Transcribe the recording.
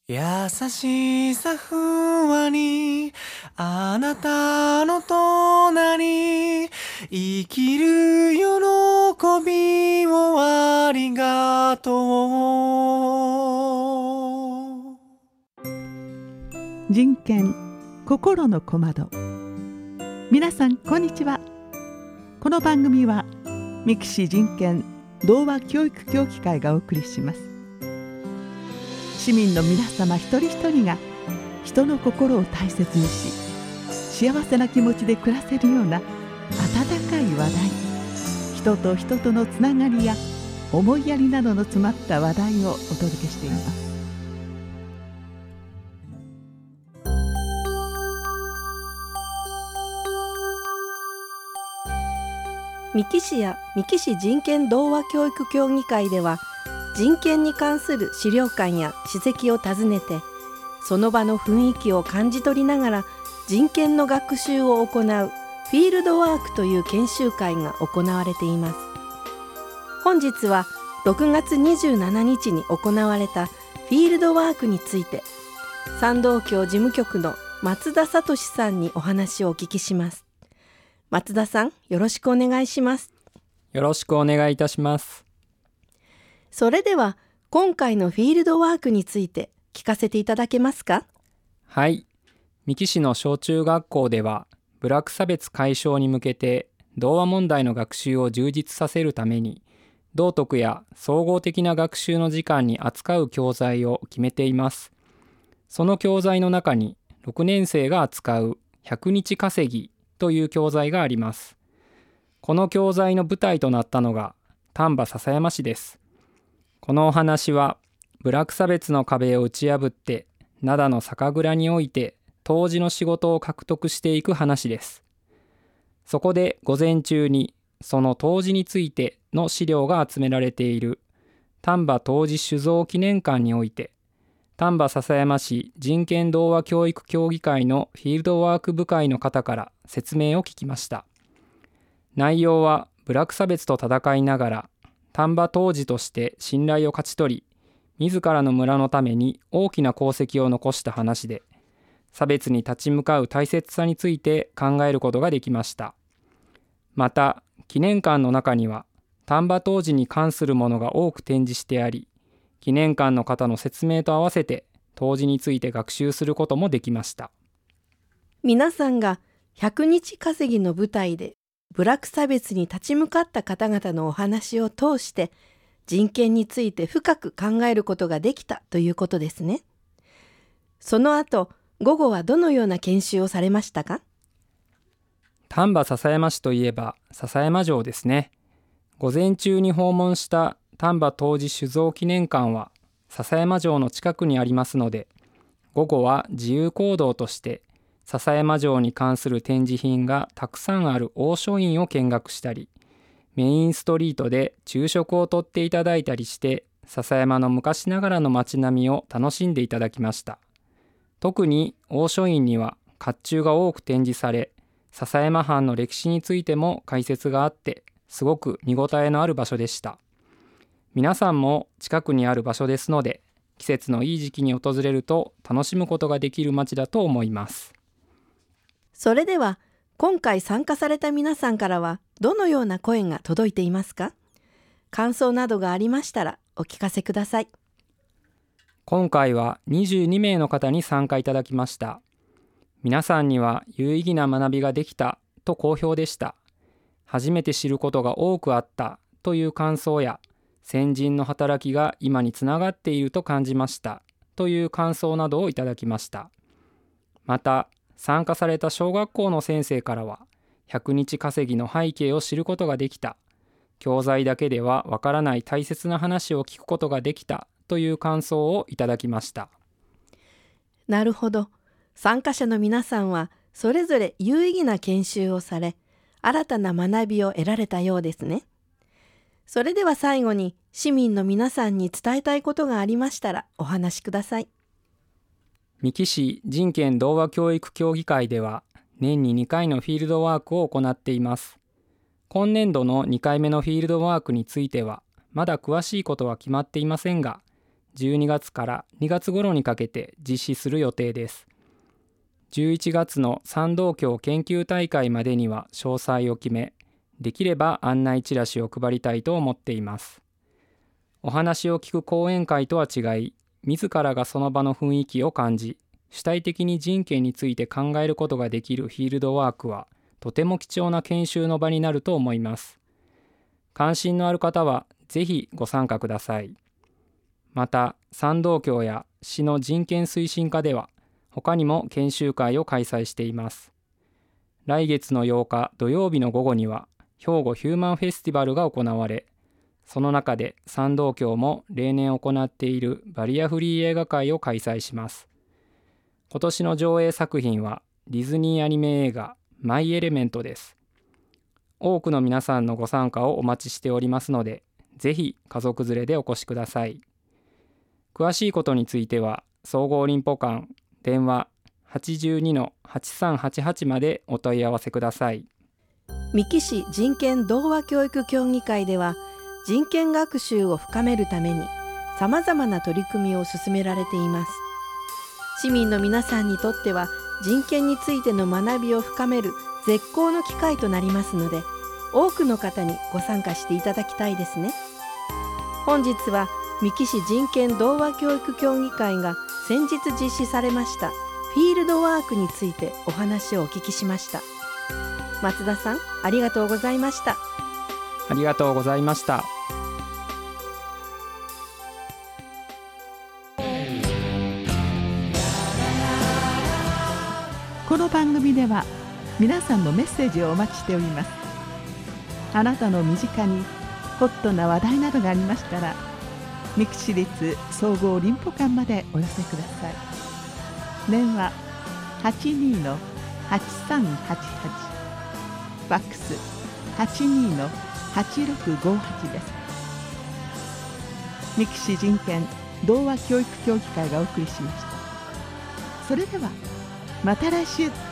優しさふわり、あなたの隣、生きる喜びをありがとう。 人権心の小窓。皆さんこんにちは。この番組は三木市人権童話教育協議会がお送りします。市民の皆様一人一人が人の心を大切にし、幸せな気持ちで暮らせるような温かい話題、人と人とのつながりや思いやりなどの詰まった話題をお届けしています。 三木市や三木市人権童話教育協議会では、人権に関する資料館や史跡を訪ねて、その場の雰囲気を感じ取りながら人権の学習を行うフィールドワークという研修会が行われています。本日は6月27日に行われたフィールドワークについて、山道協事務局の松田聡さんにお話をお聞きします。松田さん、よろしくお願いします。 よろしくお願いいたします。 それでは今回のフィールドワークについて聞かせていただけますか？ はい。三木市の小中学校では、部落差別解消に向けて童話問題の学習を充実させるために、道徳や総合的な学習の時間に扱う教材を決めています。その教材の中に6年生が扱う100日稼ぎという教材があります。この教材の舞台となったのが丹波篠山市です。このお話は、部落差別の壁を打ち破って灘の酒蔵において杜氏の仕事を獲得していく話です。そこで午前中にその杜氏についての資料が集められている丹波杜氏酒造記念館において、丹波篠山市人権童話教育協議会のフィールドワーク部会の方から説明を聞きました。内容は、部落差別と戦いながら丹波杜氏として信頼を勝ち取り、自らの村のために大きな功績を残した話で、差別に立ち向かう大切さについて考えることができました。また、記念館の中には丹波杜氏に関するものが多く展示してあり、記念館の方の説明と合わせて杜氏について学習することもできました。 皆さんが100日稼ぎの舞台で部落差別に立ち向かった方々のお話を通して、人権について深く考えることができたということですね。その後、午後はどのような研修をされましたか？ 丹波篠山市といえば篠山城ですね。午前中に訪問した丹波杜氏酒造記念館は篠山城の近くにありますので、午後は自由行動として篠山城に関する展示品がたくさんある大書院を見学したり、メインストリートで昼食をとっていただいたりして、篠山の昔ながらの街並みを楽しんでいただきました。特に大書院には甲冑が多く展示され、篠山藩の歴史についても解説があって、すごく見応えのある場所でした。皆さんも近くにある場所ですので、季節のいい時期に訪れると楽しむことができる街だと思います。 それでは、今回参加された皆さんからはどのような声が届いていますか？感想などがありましたらお聞かせください。 今回は22名の方に参加いただきました。皆さんには有意義な学びができたと好評でした。初めて知ることが多くあったという感想や、先人の働きが今につながっていると感じましたという感想などをいただきました。また、参加された小学校の先生からは、100日稼ぎの背景を知ることができた、教材だけではわからない大切な話を聞くことができたという感想をいただきました。 なるほど。参加者の皆さんはそれぞれ有意義な研修をされ、新たな学びを得られたようですね。それでは最後に市民の皆さんに伝えたいことがありましたらお話しください。 三木市人権童話教育協議会では、年に2回のフィールドワークを行っています。今年度の2回目のフィールドワークについては、まだ詳しいことは決まっていませんが、 12月から2月頃にかけて実施する予定です。11月の参道橋研究大会までには詳細を決め、できれば案内チラシを配りたいと思っています。お話を聞く講演会とは違い、自らがその場の雰囲気を感じ、主体的に人権について考えることができるフィールドワークは、とても貴重な研修の場になると思います。関心のある方は、ぜひご参加ください。また、参道橋や市の人権推進課では、他にも研修会を開催しています。来月の8日土曜日の午後には、兵庫ヒューマンフェスティバルが行われ、その中で参道橋も例年行っているバリアフリー映画会を開催します。今年の上映作品はディズニーアニメ映画マイ・エレメントです。多くの皆さんのご参加をお待ちしておりますので、ぜひ家族連れでお越しください。詳しいことについては、総合林保館電話 82-8388 までお問い合わせください。 三木市人権童話教育協議会では、人権学習を深めるためにさまざまな取り組みを進められています。市民の皆さんにとっては人権についての学びを深める絶好の機会となりますので、多くの方にご参加していただきたいですね。本日は三木市人権童話教育協議会が先日実施されましたフィールドワークについてお話をお聞きしました。松田さん、ありがとうございました。 ありがとうございました。 この番組では皆さんのメッセージをお待ちしております。あなたの身近にホットな話題などがありましたら、三木市立総合林保館までお寄せください。電話 82-8388、 ファックス 82-8658 です。三木市人権童話教育協議会がお送りしました。それではまた来週。